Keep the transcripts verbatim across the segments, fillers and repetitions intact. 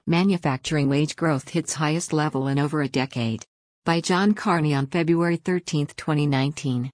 Manufacturing wage growth hits highest level in over a decade. By John Carney on February thirteenth, twenty nineteen.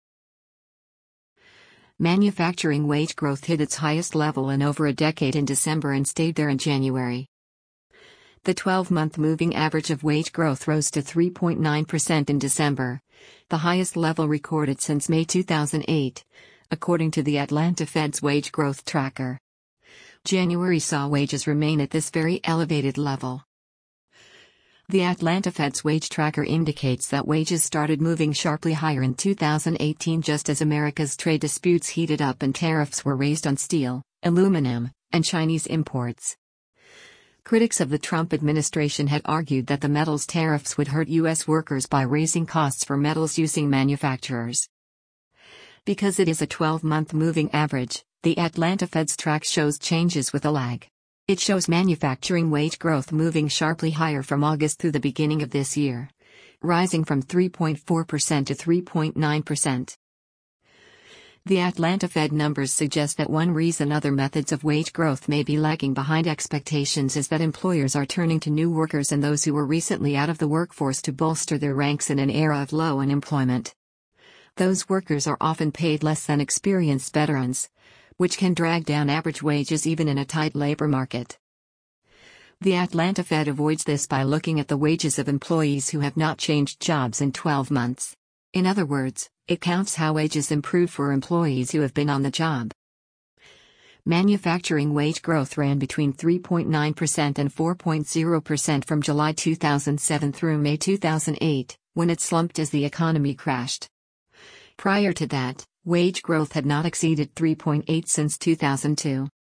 Manufacturing wage growth hit its highest level in over a decade in December and stayed there in January. The twelve-month moving average of wage growth rose to three point nine percent in December, the highest level recorded since May two thousand eight, according to the Atlanta Fed's wage growth tracker. January saw wages remain at this very elevated level. The Atlanta Fed's wage tracker indicates that wages started moving sharply higher in two thousand eighteen just as America's trade disputes heated up and tariffs were raised on steel, aluminum, and Chinese imports. Critics of the Trump administration had argued that the metals tariffs would hurt U S workers by raising costs for metals using manufacturers. Because it is a twelve-month moving average, the Atlanta Fed's track shows changes with a lag. It shows manufacturing wage growth moving sharply higher from August through the beginning of this year, rising from three point four percent to three point nine percent. The Atlanta Fed numbers suggest that one reason other methods of wage growth may be lagging behind expectations is that employers are turning to new workers and those who were recently out of the workforce to bolster their ranks in an era of low unemployment. Those workers are often paid less than experienced veterans, which can drag down average wages even in a tight labor market. The Atlanta Fed avoids this by looking at the wages of employees who have not changed jobs in twelve months. In other words, it counts how wages improve for employees who have been on the job. Manufacturing wage growth ran between three point nine percent and four point zero percent from July two thousand seven through May two thousand eight, when it slumped as the economy crashed. Prior to that, wage growth had not exceeded three point eight since two thousand two.